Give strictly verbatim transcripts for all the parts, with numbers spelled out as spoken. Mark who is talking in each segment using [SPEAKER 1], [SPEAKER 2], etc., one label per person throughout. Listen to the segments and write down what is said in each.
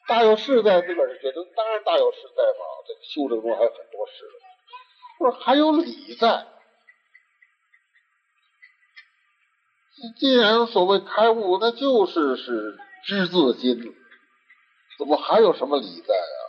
[SPEAKER 1] 大有事在，自个儿是觉得当然大有事在嘛，这个修正中还有很多事。不是还有理在。既然所谓开悟，那就是是知自心，怎么还有什么理在啊？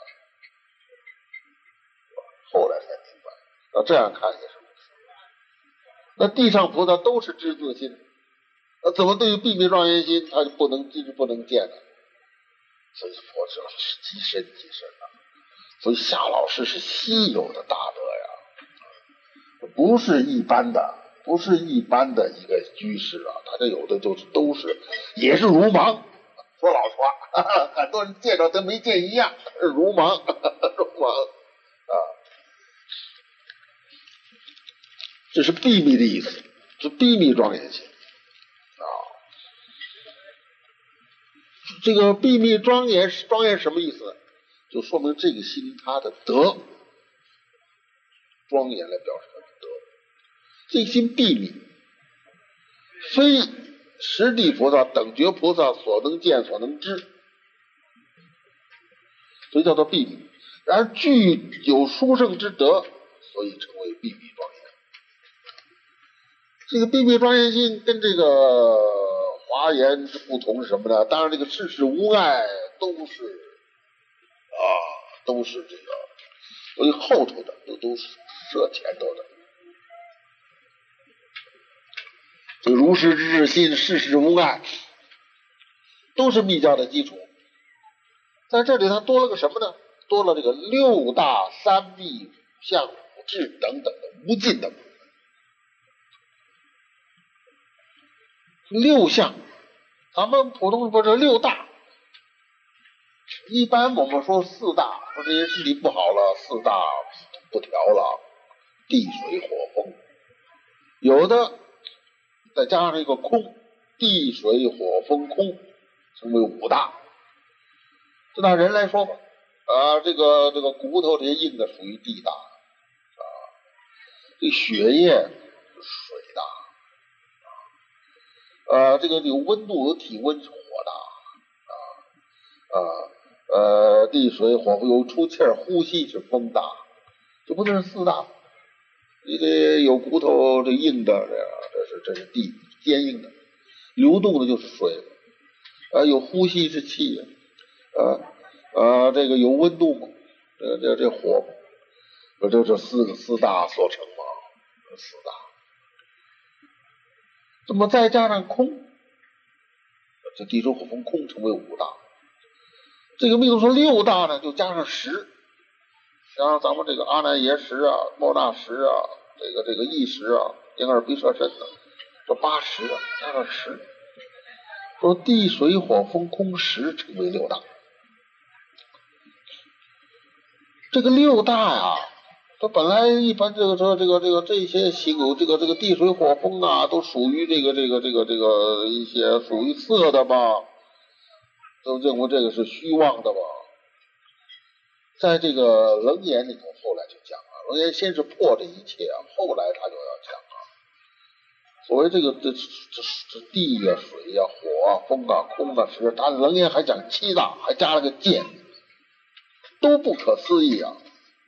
[SPEAKER 1] 后来才明白，那这样看也是如此。那地上菩萨都是知自心，那怎么对于秘密庄严心他就不能知不能见呢？所以佛说极深极深啊。所以夏老师是稀有的大德呀，不是一般的。不是一般的一个居士啊，他这有的就是都是也是如盲，说老实话，哈哈，很多人见着跟没见一样，如盲，哈哈，如盲啊，这是秘密的意思，是秘密庄严性啊。这个秘密庄严，庄严什么意思？就说明这个心它的德，庄严来表示它的德，这个心秘密。非实地菩萨等觉菩萨所能见所能知，所以叫做秘密。然而具有殊胜之德，所以称为秘密庄严。这个秘密庄严心跟这个华严之不同是什么呢？当然这个世事无碍都是啊，都是这个所以后头的都都是设前头的。这个如实之至心，世事无碍，都是密教的基础。在这里它多了个什么呢？多了这个六大三密五相五智等等的无尽的六相。咱们普通说这六大，一般我们说四大，说这些身体不好了，四大不调了，地水火风，有的再加上一个空，地水火风空，成为五大。就拿人来说吧，啊，这个这个骨头这些硬的属于地大，啊，这血液是水大，呃，这个有温度有体温是火大，啊啊呃，地水火风有出气儿呼吸是风大，这不就是四大？这个有骨头这硬的，这是这是地坚硬的，流动的就是水，啊，有呼吸是气，啊啊，这个有温度嘛，这这这火，不就这四个四大所成嘛，四大。那么再加上空，这地水火风空成为五大。这个密宗说六大呢，就加上十，像咱们这个阿难耶识啊、莫那识啊、这个这个意识啊、眼耳鼻舌身的，这八识啊，加上十，说地水火风空十成为六大。这个六大呀，它本来一般这个这个这个这个这些形有这个这个地水火风啊，都属于这个这个这个这个一些属于色的吧。都认为这个是虚妄的吧，在这个楞严里头，后来就讲了，楞严先是破这一切啊，后来他就要讲啊，所谓这个这这这地呀、啊、水呀、啊、火啊、风啊、空啊，是他楞严还讲七大，还加了个见，都不可思议啊，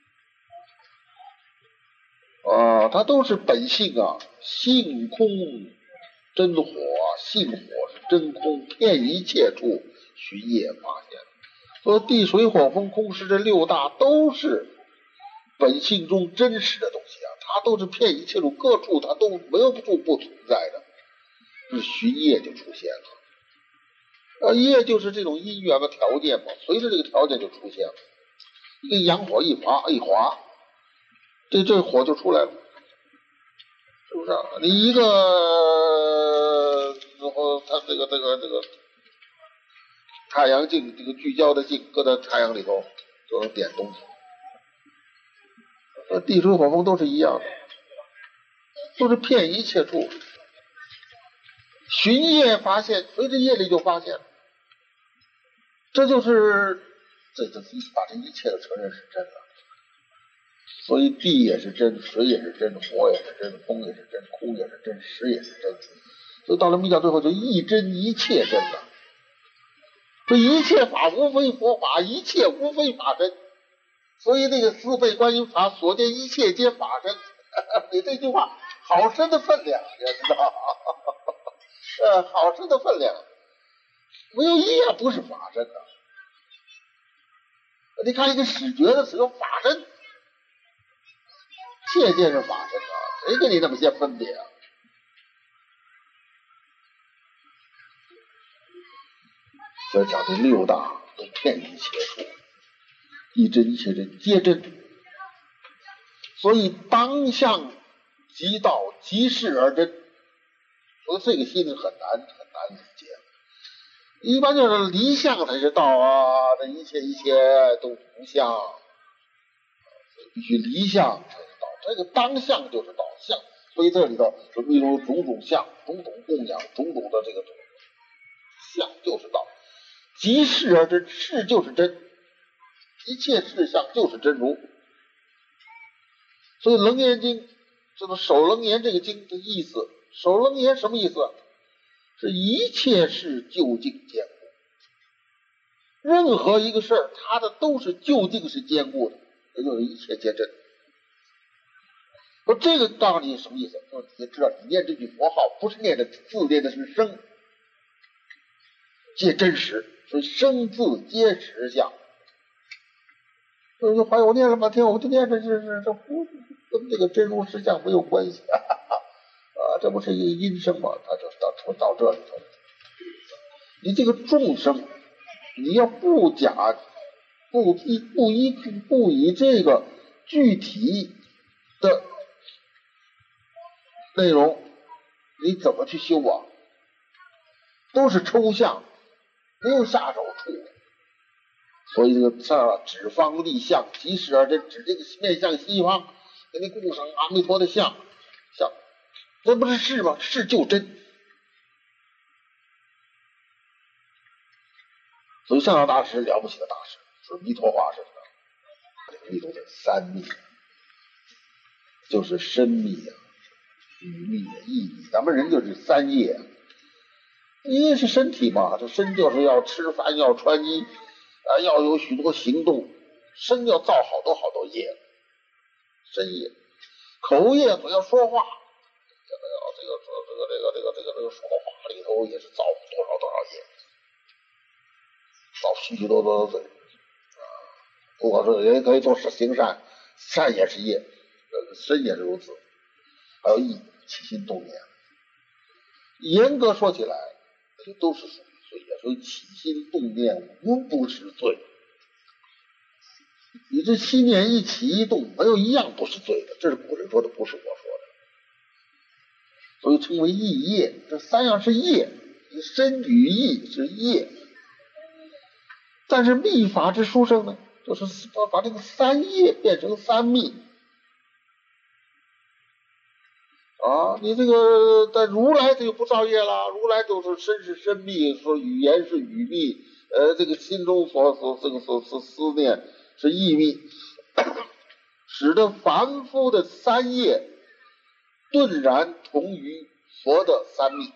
[SPEAKER 1] 啊，它都是本性啊，性空真火，性火是真空，遍一切处。寻业发现，说地水火风空识这六大都是本性中真实的东西啊，它都是遍一切处各处，它都没有处不存在的，是寻业就出现了。啊，业就是这种因缘的条件嘛，随着这个条件就出现了。一个阳火一划一划，这这火就出来了，是不是啊？你一个然后它这个这个这个。太阳镜这个聚焦的镜搁在太阳里头就能点东西，呃，地水火风都是一样的，都是遍一切处。寻业发现，随着业力就发现，这就是这这把这一切都承认是真的。所以地也是真，水也是真，火也是真，风也是真，空也是真，识也是真。所以到了密教最后就一真一切真了。 这一切法无非佛法，一切无非法身。所以那个四倍观音法，所见一切皆法身。你这句话好深的分量，你知道？呃，好深的分量，没有一样不是法身的。你看一个始觉的是个法身，切见是法身啊，谁给你那么些分别啊？所以讲这六大都遍一切处，一真一切真皆真。所以当相即道，即事而真。所以这个心里很难很难理解。一般就是离相才是道啊，这一切一切都无相，必须离相才是道。这个当相就是道相，所以这里头就例如种种相、种种供养、种种的这个相就是道。即事而真，事就是真，一切事相就是真如。所以《楞严经》这个首楞严这个经的意思，首楞严什么意思？是一切事究竟坚固，任何一个事儿，它的都是究竟是坚固的，也就是一切皆真。说这个告诉你什么意思？就是你知道，你念这句佛号不是念的字，念的是声，皆真实，所以声字皆实相。有人怀疑我念了半天，我就念这是这这不跟这个真如实相没有关系啊！啊，这不是一个音声吗？他就到到这里头，你这个众生，你要不假不依不依不以这个具体的内容，你怎么去修啊？都是抽象，没有下手处。所以这个上指方立相，即事而真，指这个面向西方，给你供上阿弥陀的像，像，这不是事吗？事就真。所以上上大师了不起的大师，说弥陀化是什么？弥陀的三密，就是身密啊、语密啊、意密。咱们人就是三业啊，业是身体嘛，这身就是要吃饭，要穿衣。啊，要有许多行动，身要造好多好多业，身业，口业所要说话，这个要这个这个这个这个这个这个说话里头也是造多少多少业，造许许多多的罪啊。不管说人可以做行善，善也是业，呃，身也是如此，还有意起心动念。严格说起来，这都是属于。所以起心动念无不是罪，你这心念一起一动，没有一样不是罪的，这是古人说的，不是我说的。所以称为意业，这三样是业，身语意是业。但是密法之殊胜呢，就是把这个三业变成三密。啊，你这个在如来这就不造业了，如来就是身是身密，说语言是语密，呃，这个心中所所这个所所思念是意密，使得凡夫的三业顿然同于佛的三密。啊，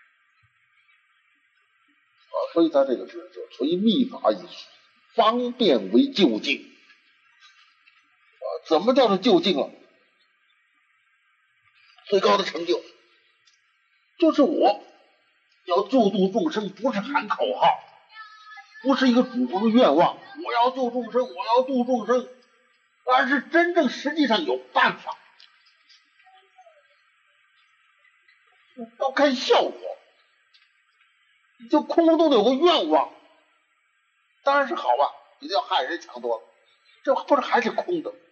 [SPEAKER 1] 所以他这个是就垂密法以方便为究竟。啊，怎么叫做究竟了？最高的成就就是我要救度众生，不是喊口号，不是一个主观愿望，我要救众生，我要度众生，而是真正实际上有办法，要看效果。你就空空洞洞有个愿望，当然是好吧，比要害人强多了，这不是还是空的。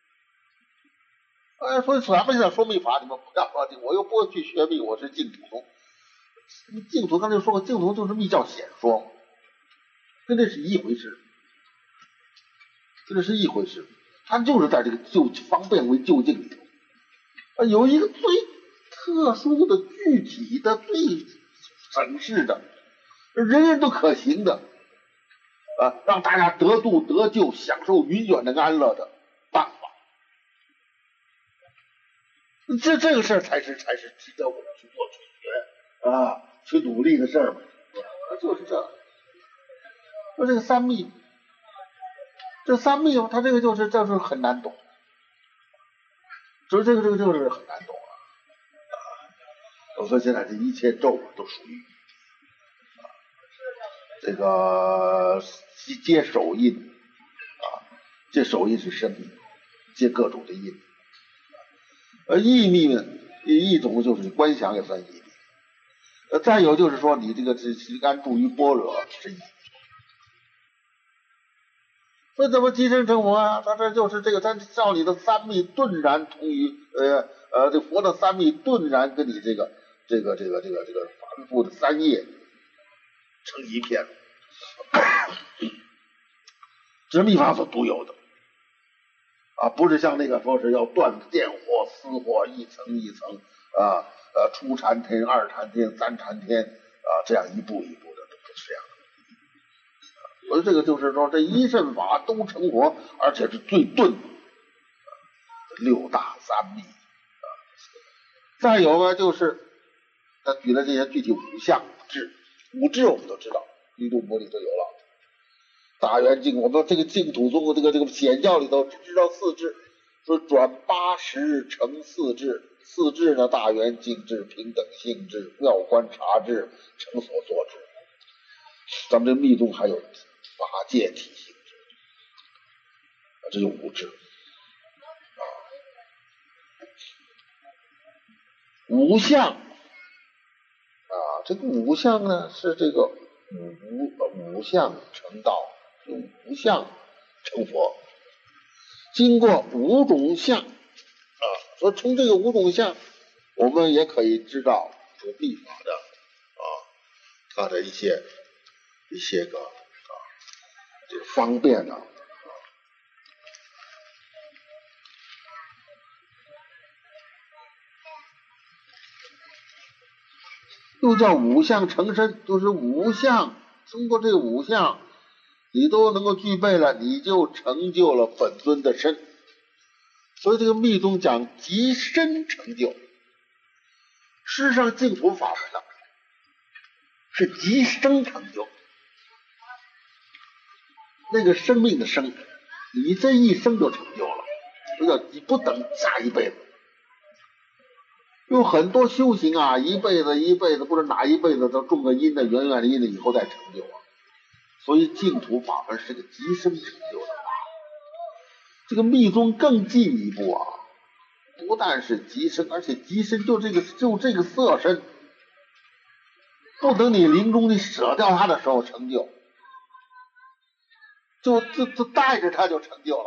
[SPEAKER 1] 哎，所以咱们现在说密法，你们不要说，我又不会去学密，我是净土。净土刚才说过，净土就是密教显说，跟这是一回事，跟这是一回事。它就是在这个就方便为究竟里头，啊，有一个最特殊的、具体的、最省事的、人人都可行的，啊，让大家得度得救、享受永远的安乐的办法。这这个事儿才是才是值得我们去做去学啊，去努力的事儿嘛，就是这。 说这个三密，这三密它这个就是就是很难懂，所以这个这个就是很难懂啊。我说现在这一切咒都属于啊这个接手印啊，接手印是生命，接各种的印。而意密呢，一种就是观想也算意密。呃，再有就是说你这个是安住于般若是意密。那怎么即身成佛啊？他这就是这个，他照你的三密顿然同于呃呃，这佛的三密顿然跟你这个这个这个这个这个凡夫的三业成一片，这是密法所独有的啊，不是像那个说是要断电火、私火一层一层啊呃初禅天、二禅天、三禅天啊这样一步一步的，都不是这样的。所以这个就是说，这一阵法都成佛，而且是最顿的六大三密啊。再有呢，就是他举了这些具体五项智，五智我们都知道，律度部里都有了。大圆净，我们这个净土宗这个这个显教里头只知道四智，说转八十成四智，四智呢，大圆净智、平等性智、妙观察智、成所作智。咱们这密宗还有法界体性智，这就五智啊。五相啊，这个五相呢是这个五五相成道，用五相成佛。经过五种相啊，说从这个五种相，我们也可以知道这个密法的啊，它的一些一些个啊，这个方便呢、啊。又叫五相成身，就是五相，通过这五相，你都能够具备了，你就成就了本尊的身。所以这个密宗讲即身成就，事实上净土法门呢是即生成就，那个生命的生，你这一生就成就了，这叫你不等下一辈子。有很多修行啊，一辈子一辈子，不知哪一辈子都种个因的，圆圆的因的，以后再成就啊。所以净土法门是个即生成就的法。这个密宗更进一步啊，不但是即生，而且即生就这个就这个色身，不等你临终你舍掉它的时候成就，就就就带着它就成就了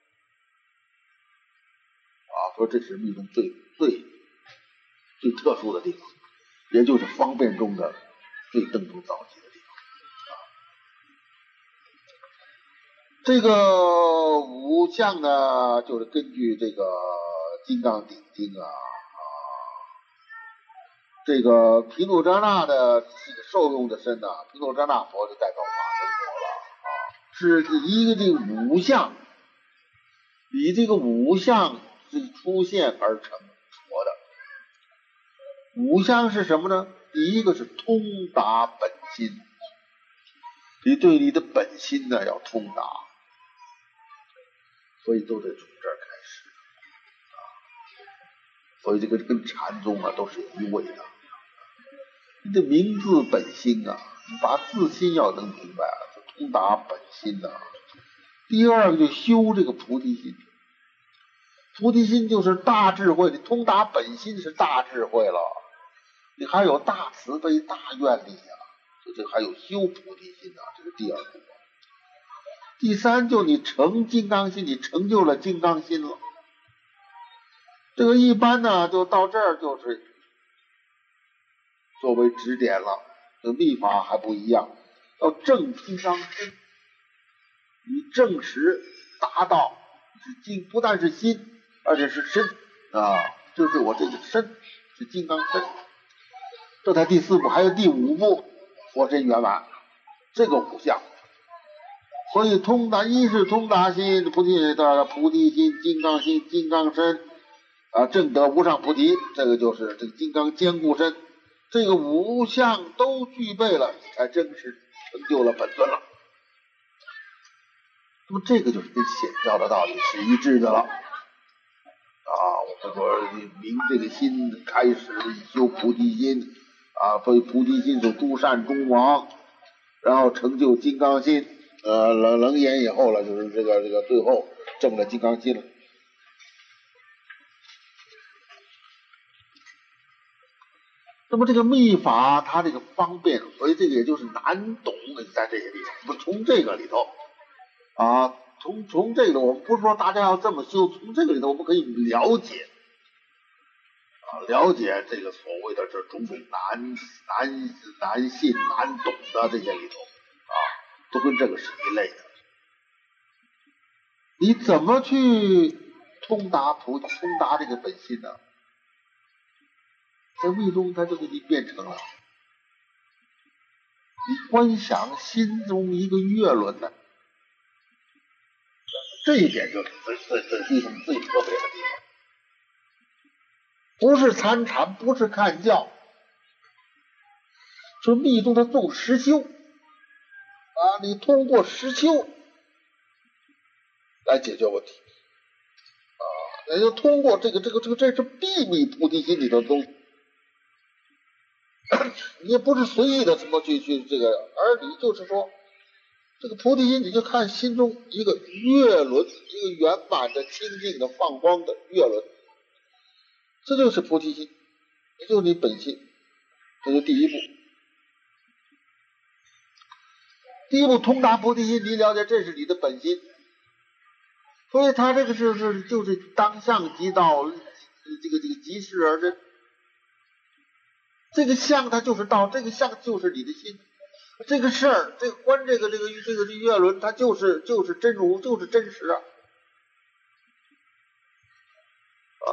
[SPEAKER 1] 啊。说这是密宗最最。最特殊的地方，也就是方便中的最登峰造极的地方啊。这个五相呢，就是根据这个《金刚顶经》啊啊，这个毗卢遮那的这个受用的身呢、啊，毗卢遮那佛就代表法身佛了啊，是一个这个五相，以这个五相这个出现而成佛的。五相是什么呢？第一个是通达本心，你对你的本心呢要通达，所以都得从这儿开始啊。所以这个跟禅宗啊都是有一味的。你的明自本心啊，你把自心要能明白啊，就通达本心呐、啊。第二个就修这个菩提心，菩提心就是大智慧，你通达本心是大智慧了。你还有大慈悲、大愿力啊，所以这还有修菩提心啊，这是第二步。第三，就你成金刚心，你成就了金刚心了。这个一般呢，就到这儿就是作为指点了。这密法还不一样，要正金刚身，你证实达到是金，不但是心，而且是身啊，就是我这个身是金刚身。这才第四步，还有第五步，佛身圆满，这个五项。所以通达一是通达心、菩提的菩提心、金刚心、金刚身啊，证得无上菩提，这个就是这个金刚坚固身。这个五项都具备了，你才真实成就了本尊了。 那么这个就是跟显教的道理是一致的了啊。我们说明这个心开始以修菩提心啊，所以菩提心是诸善中王，然后成就金刚心。呃，楞楞严以后了，就是这个这个最后证了金刚心了。那么这个密法它这个方便，所以这个也就是难懂在这些地方。那么从这个里头啊，从从这个我们不是说大家要这么修，从这个里头我们可以了解啊，了解这个所谓的这种种难难难信难懂的这些里头啊，都跟这个是一类的。你怎么去通达普通达这个本心呢？在密宗它就给你变成了，你观想心中一个月轮呢，这一点就是这这这密宗最特别的地方，不是参禅，不是看教，说密宗它重实修啊，你通过实修来解决问题啊，也就通过这个这个这个这是秘密菩提心里头的东西。你也不是随意的什么去去这个，而你就是说，这个菩提心，你就看心中一个月轮，一个圆满的、清净的、放光的月轮，这就是菩提心，也就是你本心，这就第一步。第一步通达菩提心，你了解这是你的本心，所以他这个是是就是当相即道，这个这个即事而真。这个相它就是道，这个相就是你的心，这个事儿，这个观这个这个这个这月轮，它就是就是真如，就是真实啊啊！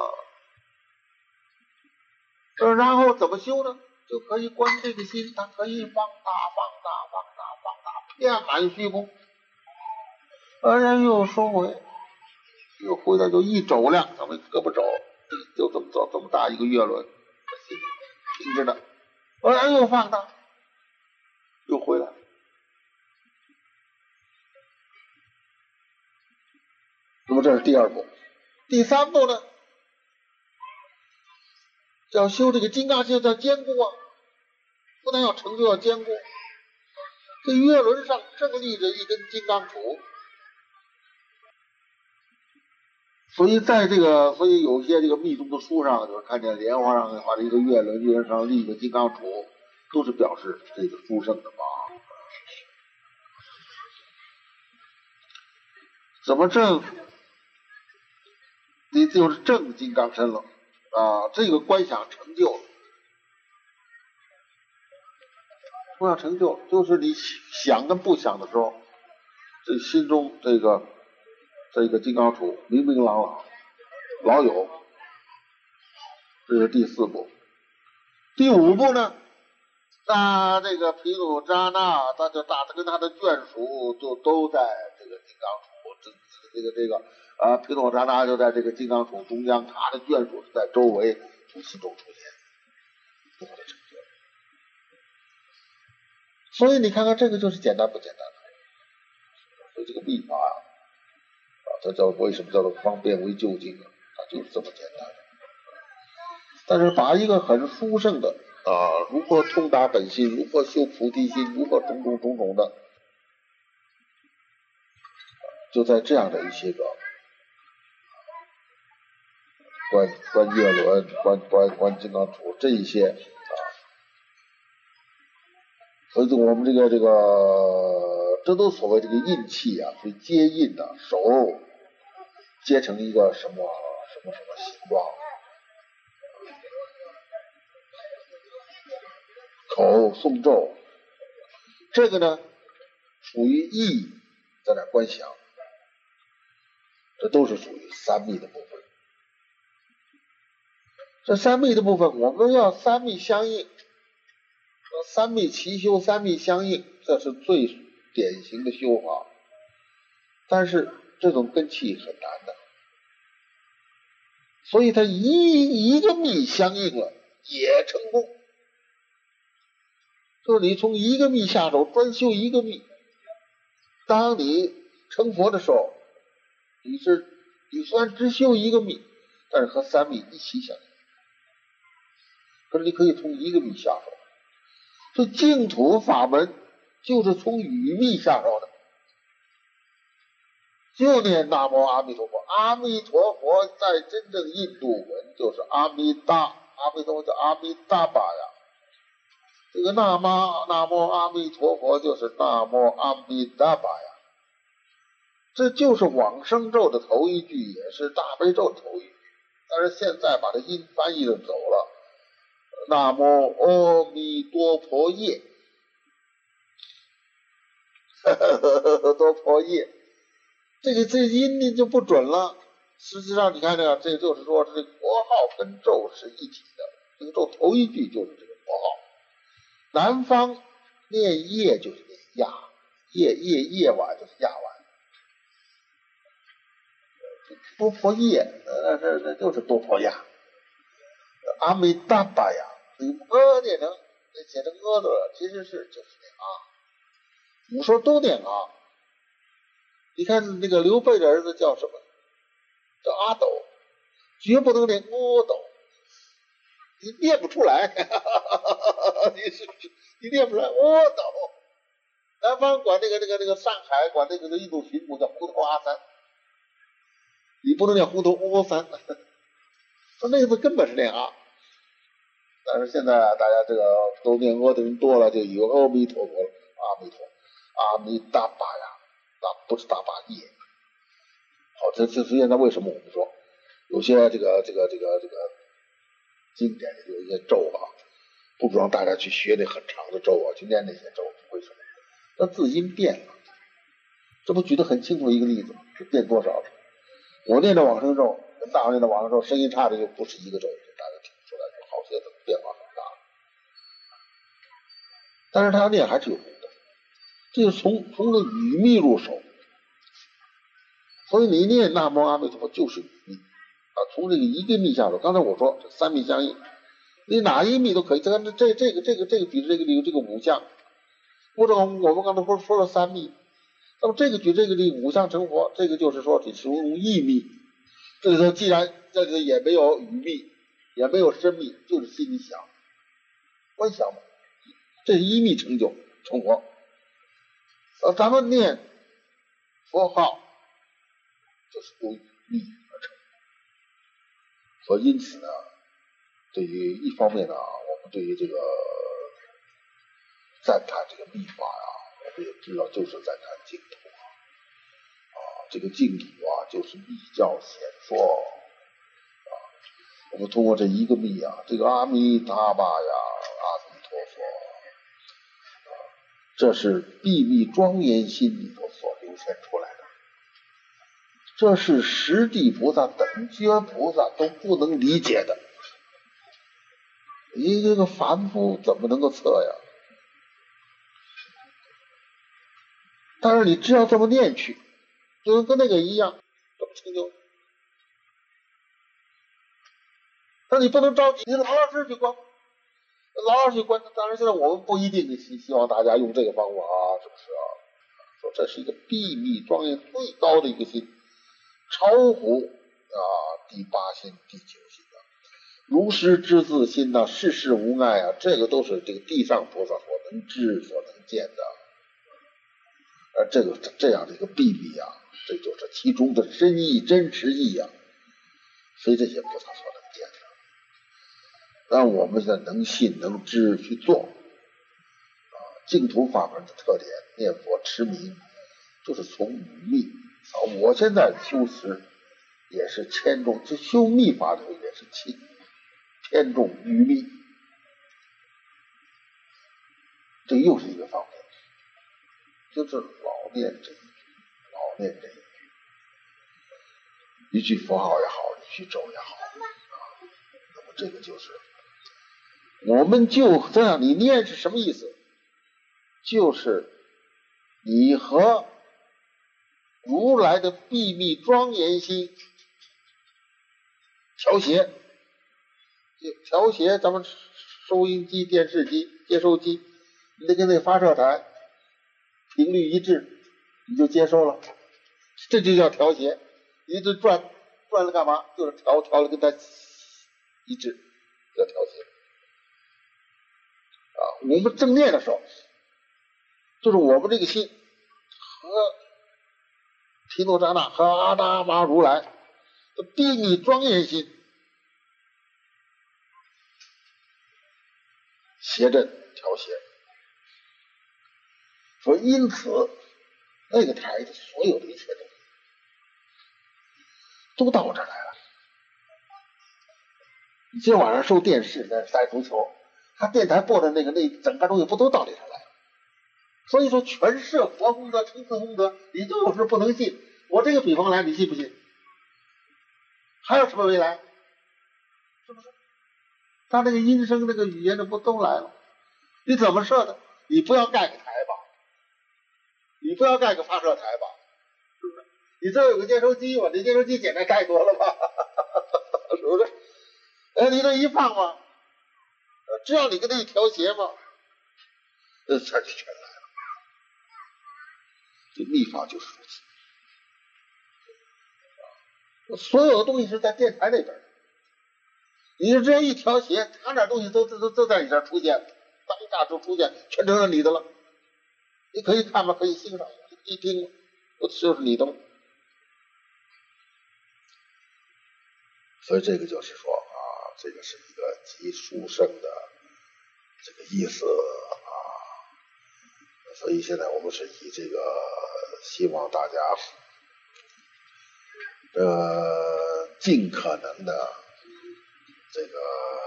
[SPEAKER 1] 呃，然后怎么修呢？就可以观这个心，它可以放大、放大、放大、放大，遍满虚空，而然又收回，又回来就一肘量，咱们胳膊肘，就这么做这么大一个月轮，平着的。而然又放大，又回来。那么这是第二步。第三步呢，要修这个金刚心，叫坚固啊，不但要成就，要坚固。这月轮上正立着一根金刚杵，所以在这个，所以有些这个密宗的书上，就是看见莲花上画了一个月轮，月轮上立一个金刚杵，都是表示这个殊胜的法。怎么证？你就是正金刚身了啊！这个观想成就了，观想成就就是你想跟不想的时候，这心中这个这个金刚杵明明朗朗，老有。这是第四步。第五步呢？那这个毗卢遮那，他就大他跟他的眷属就都在这个金刚杵，这这个这个啊，毗卢遮那就在这个金刚杵中央，他的眷属是在周围从心中出现，不可能成就。所以你看看这个就是简单不简单的？所以这个密法啊，它叫为什么叫做方便为究竟啊？它就是这么简单。但是把一个很殊胜的啊，如何通达本心，如何修菩提心，如何种种种种的，就在这样的一些个观观月轮、观观观金刚杵这一些啊，所以我们这个这个，这都所谓这个印气啊，所以接印啊，手接成一个什么什么什么形状。口诵咒，这个呢属于意，在那观想，这都是属于三密的部分。这三密的部分，我们要三密相应，三密齐修，三密相应，这是最典型的修法。但是这种根器很难的，所以它一一个密相应了也成功。就是你从一个密下手，专修一个密。当你成佛的时候，你是你虽然只修一个密，但是和三密一起相应，可是你可以从一个密下手。所以净土法门就是从语密下手的，就念南无阿弥陀佛。阿弥陀佛在真正印度文就是阿弥达，阿弥陀佛叫阿弥达巴呀。这个南无南无阿弥陀佛就是南无阿弥达巴呀。这就是往生咒的头一句，也是大悲咒的头一句，但是现在把这音翻译的走了。南无阿弥多婆耶，多婆耶，这个这个音呢就不准了。实际上你看这个，这就是说这个佛号跟咒是一体的，这个咒头一句就是这个佛号。南方念夜就是念亚，夜夜夜晚就是亚晚。多婆耶，呃，这这就是多婆亚。阿弥达巴呀，这个呃念成写成呃的，其实是就是念啊。古时候都念啊。你看那个刘备的儿子叫什么？叫阿斗，绝不能念阿斗，你念不出来，你是你念不出来阿斗。南方管那个那个那个上海管那个印度巡捕叫胡头阿三，你不能念胡头阿三，说那个字根本是念啊。但是现在大家这个都念阿的人多了，就以为阿弥陀佛了，阿弥陀，阿弥达巴呀，那不是大巴耶。好，这这是现在为什么我们说有些这个这个这个这个经典里有一些咒啊，不让大家去学那很长的咒啊，去念那些咒，为什么？那字音变了，这不举得很清楚一个例子吗？是变多少？我念的往生咒跟大念的往生咒声音差的就不是一个咒，大家听出来就好些的变化很大。但是他念还是有功的，这就是从从这语密入手。所以你念南无阿弥陀佛就是语密啊，从这个一个密下手。刚才我说这三密相应，你哪一密都可以。这这这个这个这个举这个例有这个五项，或者我们刚才不是说了三密，那么这个举这个例五项成佛，这个就是说你使用意密。这里头既然这里头也没有语密，也没有身密，就是心里想，观想嘛，这是一密成就成佛。呃，咱们念佛号就是由语密而成，所以因此呢，对于一方面呢，我们对于这个赞叹这个密法呀，我们也知道就是赞叹净土啊，啊，这个净土啊就是密教显说啊，我们通过这一个密啊，这个阿弥达巴呀，阿弥陀佛啊，这是秘密庄严心里头所流现出来的。这是十地菩萨、等觉菩萨都不能理解的，你这个凡夫怎么能够测呀？但是你只要这么念去，就跟那个一样，怎么成就？但你不能着急，你老老实实去观，老老实实去观。当然，现在我们不一定希希望大家用这个方法啊，是不是啊？说这是一个秘密庄严最高的一个心。超乎啊第八心、第九心啊，如实之自心呐、啊，世事无碍啊，这个都是这个地上菩萨所能知、所能见的。而这个这样的一个秘密啊，这就是其中的深意、真实意啊，非这些菩萨所能见的。让我们的能信、能知去做啊，净土法门的特点，念佛持名，就是从语密。啊，我现在修持也是偏重，就修密法里头也是偏偏重语密，这又是一个方面，就是老念这一句，老念这一句，一句佛号也好，一句咒也好啊，那么这个就是，我们就这样，你念是什么意思？就是你和如来的秘密庄严心调谐，调谐咱们收音机、电视机、接收机，你得跟那发射台频率一致，你就接收了。 这就叫调谐。你这转转了干嘛？就是调调了跟它一致，叫调谐。啊，我们正念的时候，就是我们这个心和毗卢遮那和阿达玛如来的定义庄严心谐振调谐。说因此那个台的所有的一切东西都到我这儿来了。你今天晚上收电视在赛足球，他电台播的那个那整个东西不都到里头来了？所以说全是佛功德、成四功德，你都有时不能信。我这个比方来，你信不信？还有什么没来？是不是？他那个音声、那个语言，那不都来了？你怎么设的？你不要盖个台吧，你不要盖个发射台吧，是不是？你这有个接收机，我这接收机简单盖多了吧，是不是？哎，你这一放嘛，只要你跟他一调谐嘛，这才就全来了。这密法就是如此。所有的东西是在电台那边，你就这样一调谐，他那东西都都都在你这儿出现了，当下就出现，全成了你的了。你可以看吗？可以欣赏，一听，都就是你的了。所以这个就是说啊，这个是一个极殊胜的这个意思啊。所以现在我们是以这个希望大家呃尽可能的这个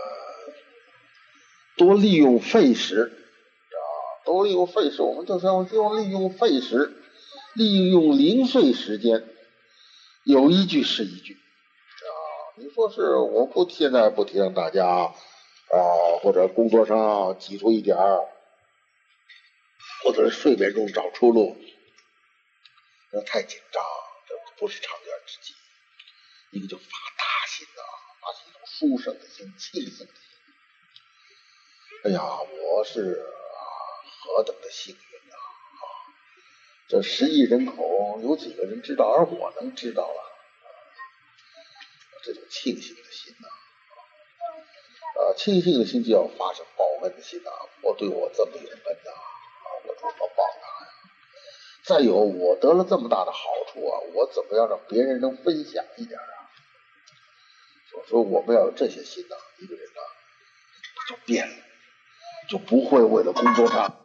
[SPEAKER 1] 多利用废时啊，多利用废时，我们就是要就利用废时，利用零碎时间，有一句是一句。你说是我不现在不提倡大家啊，或者工作上挤出一点儿，或者睡眠中找出路，那太紧张，这不是长远之计。一个就发大心啊，发起一种殊胜的心、庆幸的心。哎呀，我是啊，何等的幸运啊！啊，这十亿人口有几个人知道，而我能知道了。这种庆幸的心呐、啊，啊，庆幸的心就要发生报恩的心呐、啊。我对我这么有恩呐、啊，我怎么报答呀？再有，我得了这么大的好处啊，我怎么样让别人能分享一点啊？所以说，我们要有这些心呐、啊，一个人呐、啊，他就变了，就不会为了工作上。